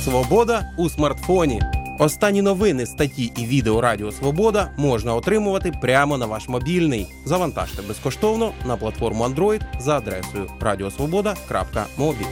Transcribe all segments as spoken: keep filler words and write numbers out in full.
Свобода у смартфоні. Останні новини, статті і відео Радіо Свобода можна отримувати прямо на ваш мобільний. Завантажте безкоштовно на платформу Android за адресою радіосвобода крапка мобі.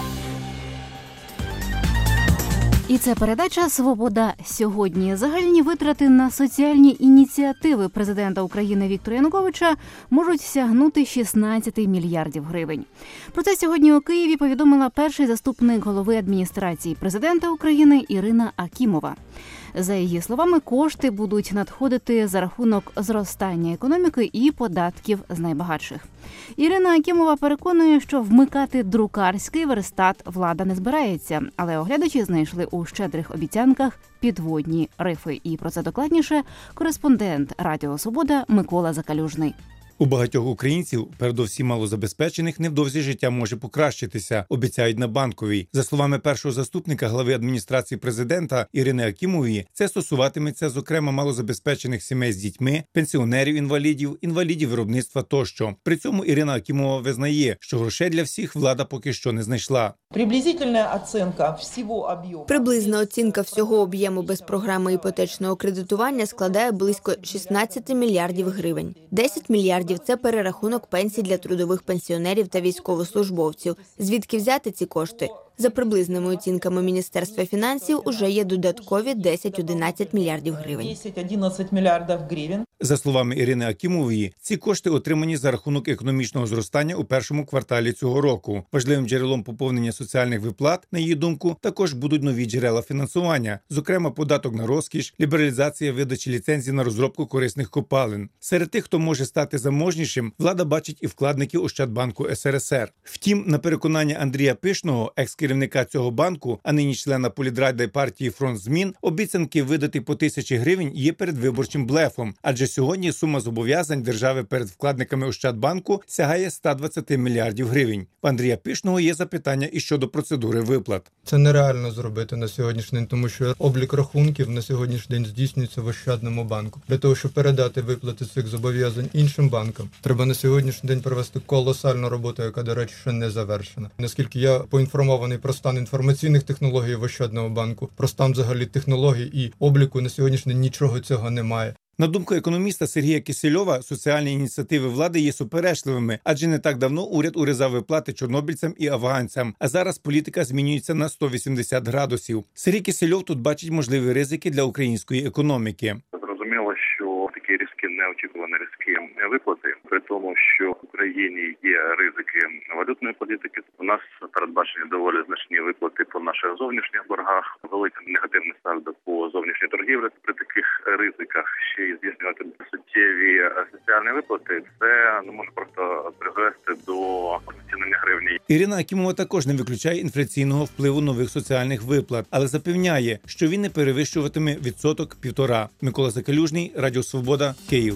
І це передача «Свобода сьогодні». Загальні витрати на соціальні ініціативи президента України Віктора Януковича можуть сягнути шістнадцять мільярдів гривень. Про це сьогодні у Києві повідомила перший заступник голови адміністрації президента України Ірина Акімова. За її словами, кошти будуть надходити за рахунок зростання економіки і податків з найбагатших. Ірина Акімова переконує, що вмикати друкарський верстат влада не збирається, але оглядачі знайшли у щедрих обіцянках підводні рифи. І про це докладніше кореспондент Радіо Свобода Микола Закалюжний. У багатьох українців, передовсім малозабезпечених, невдовзі життя може покращитися, обіцяють на Банковій. За словами першого заступника глави адміністрації президента Ірини Акімової, це стосуватиметься, зокрема, малозабезпечених сімей з дітьми, пенсіонерів-інвалідів, інвалідів виробництва тощо. При цьому Ірина Акімова визнає, що грошей для всіх влада поки що не знайшла. Приблизительна оцінка всього об'єму. Приблизна оцінка всього об'єму без програми іпотечного кредитування складає близько шістнадцять мільярдів гривень. десять мільярдів – це перерахунок пенсій для трудових пенсіонерів та військовослужбовців. Звідки взяти ці кошти? За приблизними оцінками Міністерства фінансів, уже є додаткові десять-одинадцять мільярдів гривень. десять-одинадцять мільярдів гривень. За словами Ірини Акімової, ці кошти отримані за рахунок економічного зростання у першому кварталі цього року. Важливим джерелом поповнення соціальних виплат, на її думку, також будуть нові джерела фінансування, зокрема податок на розкіш, лібералізація видачі ліцензій на розробку корисних копалин. Серед тих, хто може стати заможнішим, влада бачить і вкладників Ощадбанку ес ер ес ер. Втім, на переконання Андрія Пишного, екс-керівника цього банку, а нині члена політради партії «Фронт змін», обіцянки видати по тисячі гривень є передвиборчим блефом, адже сьогодні сума зобов'язань держави перед вкладниками Ощадбанку сягає сто двадцять мільярдів гривень. В Андрія Пишного є запитання і щодо процедури виплат. Це нереально зробити на сьогоднішній день, тому що облік рахунків на сьогоднішній день здійснюється в Ощадному банку. Для того, щоб передати виплати цих зобов'язань іншим банкам, треба на сьогоднішній день провести колосальну роботу, яка, до речі, ще не завершена. Наскільки я поінформований про стан інформаційних технологій в Ощадному банку, про стан взагалі технологій і обліку, на сьогоднішній день нічого цього немає. На думку економіста Сергія Кисельова, соціальні ініціативи влади є суперечливими, адже не так давно уряд урізав виплати чорнобильцям і афганцям, а зараз політика змінюється на сто вісімдесят градусів. Сергій Кисельов тут бачить можливі ризики для української економіки. Зрозуміло, що такі різкі, неочікувані різкі виплати, при тому, що в Україні є ризики валютної політики. У нас передбачені доволі значні виплати по наших зовнішніх боргах, великий негативний сальдо по зовнішній торгівлі. При таких ризиках ще й здійснювати суттєві соціальні виплати, це не може просто призвести до знецінення гривні. Ірина Акімова також не виключає інфляційного впливу нових соціальних виплат, але запевняє, що він не перевищуватиме відсоток-півтора. Микола Закалюжний, Радіо Свобода, Київ.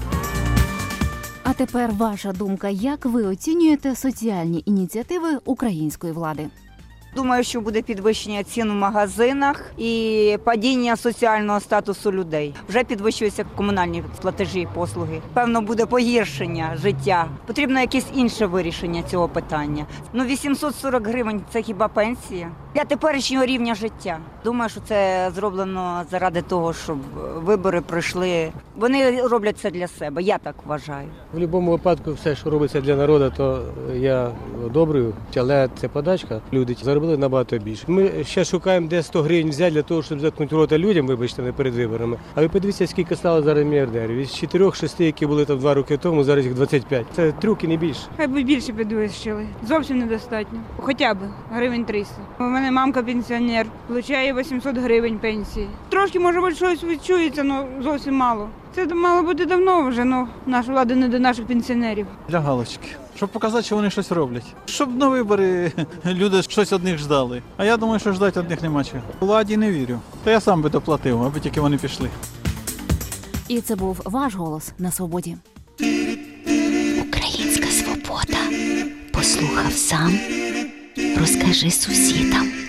А тепер ваша думка. Як ви оцінюєте соціальні ініціативи української влади? Думаю, що буде підвищення цін в магазинах і падіння соціального статусу людей. Вже підвищуються комунальні платежі і послуги. Певно, буде погіршення життя. Потрібно якесь інше вирішення цього питання. Ну, вісімсот сорок гривень – це хіба пенсія? Для теперішнього рівня життя. Думаю, що це зроблено заради того, щоб вибори пройшли. Вони роблять це для себе, я так вважаю. В будь-якому випадку все, що робиться для народу, то я одобрюю. Але це подачка. Люди заробили набагато більше. Ми ще шукаємо, де сто гривень взяти для того, щоб заткнути рота людям, вибачте, не перед виборами. А ви подивіться, скільки стало зараз мільярдерів. Із чотирьох-шести, які були там два роки тому, зараз їх двадцять п'ять. Це трюки, не більше. Хай би більше підвищили. Зовсім недостатньо. Хоча б гривень триста. У мене мамка пенсіонер, отримує вісімсот гривень пенсії. Трошки, може бути, щось відчується, але зовсім мало. Це мало бути давно вже, але наша влада не до наших пенсіонерів. Для галочки. Щоб показати, що вони щось роблять. Щоб на вибори люди щось від них ждали. А я думаю, що ждати від них нема чого. Владі не вірю. Та я сам би доплатив, аби тільки вони пішли. І це був ваш голос на свободі. Українська свобода. Послухав сам, розкажи сусідам.